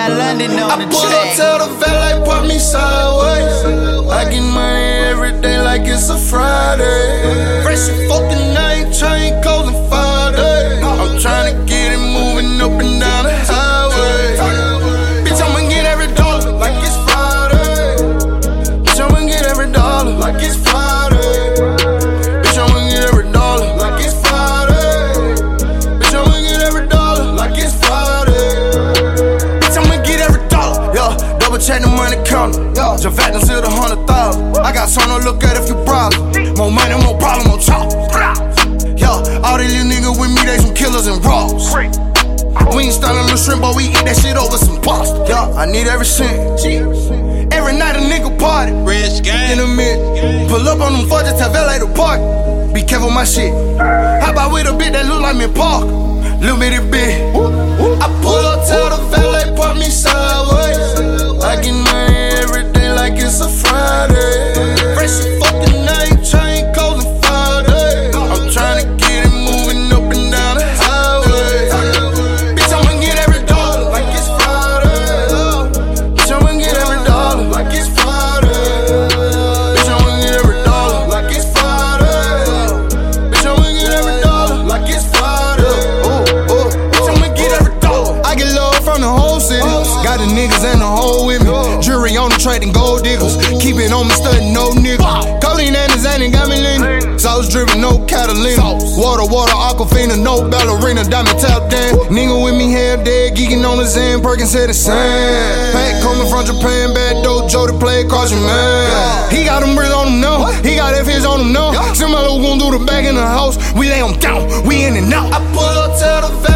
London on the I pull track. up, tell the valet, put me sideways. I get money every day like it's a Friday. Fresh and fucking night, chain closing 5 days. I'm tryna get it moving up and down the highway. Bitch, I'ma get every dollar like it's Friday. Bitch, I'ma get every dollar like it's Friday. Bitch, I'ma get every dollar like it's Friday. Bitch, I'ma get every dollar like it's Friday. Bitch, I'ma get every dollar. Yeah, double check the money counter. Yeah, just factors to the 100,000. I got some to look at if you problem. More money, more problem, more chop. Yeah, all these little niggas with me, they some killers and raws. We ain't stunning no shrimp, but we eat that shit over some pasta. Yeah, I need every cent. Every night a nigga party. Rich gang. In the mid, pull up on them fudges, tell valet to park. Be careful my shit. How about with a bitch that look like me park? Little bitty bitch. I pull up, tell the valet park me sideways. I get money every day like it's a Friday. Fresh and fucking night, chain closing 5 days. I'm tryna get it moving up and down the highway. Bitch, I'ma get every dollar like it's Friday. Bitch, I'ma get every dollar like it's Friday. Bitch, I'ma get every dollar like it's Friday. Bitch, I'ma get every dollar like it's Friday. Bitch, I'ma get every dollar. I get love from the whole city. Got the niggas and the whole with me. Jury on the track and gold diggers. Keep it on me, studying no nigga. Colleen and his ain't got me leaning. Sauce driven, no Catalina. Water, Aquafina, no ballerina. Diamond tap dance. Nigga with me, hair dead. Geeking on the Zen. Perkins said the same. Pack coming from Japan. Bad dojo to play across your man. He got them bricks on him now. He got FHs on him now. Somebody gon' do the back in the house. We lay him down. We in and out. I pull up, tell the